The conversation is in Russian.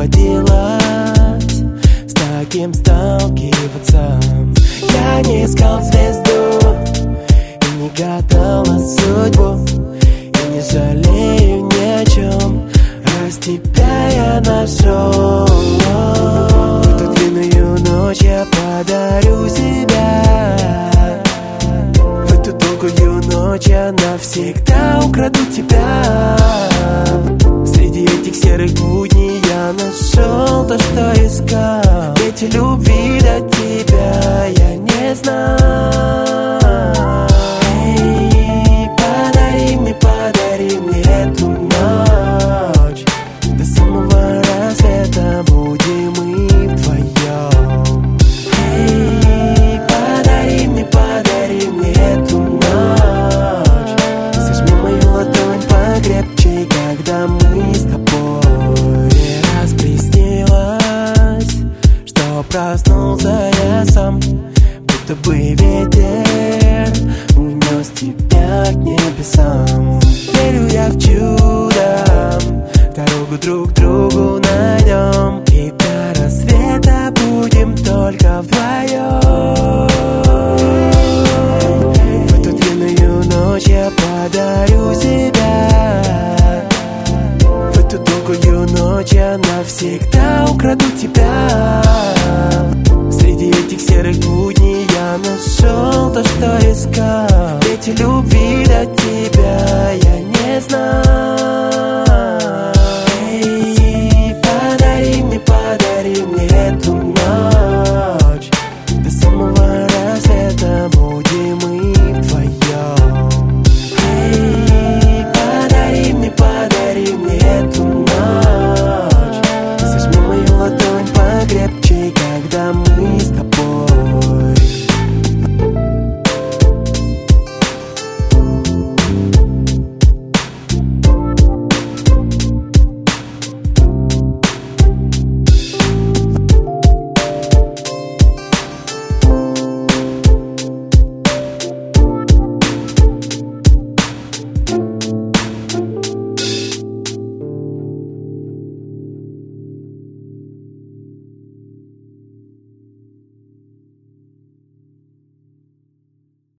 приходилось с таким сталкиваться. Я не искал звезду и не гадал на судьбу, и не жалею ни о чем, раз тебя я нашел. В эту длинную ночь я подарю себя, в эту долгую ночь я навсегда украду тебя. Среди этих серых будней я нашел то, что искал, ведь любви до тебя я не знал. Эй, подари мне эту ночь, до самого рассвета будем мы вдвоем. Эй, подари мне эту ночь, сожми мою ладонь покрепче, когда мы с тобой. И раз приснилось, что проснулся я сам, будто бы ветер унес тебя к небесам. Верю я в чудо, дорогу друг к другу найдем, и до рассвета будем только вдвоем. В эту длинную ночь я подарю себя, в эту долгую ночь я навсегда украду тебя. Среди этих серых будней я нашел то, что искал, ведь любви до тебя я не знал.